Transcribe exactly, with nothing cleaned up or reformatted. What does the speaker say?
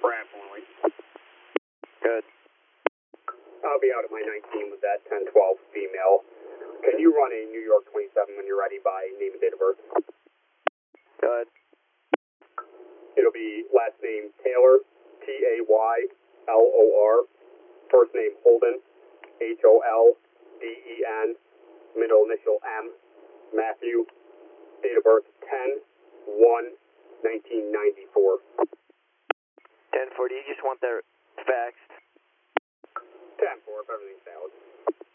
Pratt following. Good. I'll be out at my nineteen with that ten twelve female. Can you run a New York twenty-seven when you're ready by name and date of birth? Good. It'll be last name Taylor, T A Y L O R. First name Holden, H O L D E N. Middle initial M, Matthew. Date of birth ten one nineteen ninety-four. ten forty, you just want that faxed? ten four if everything's valid.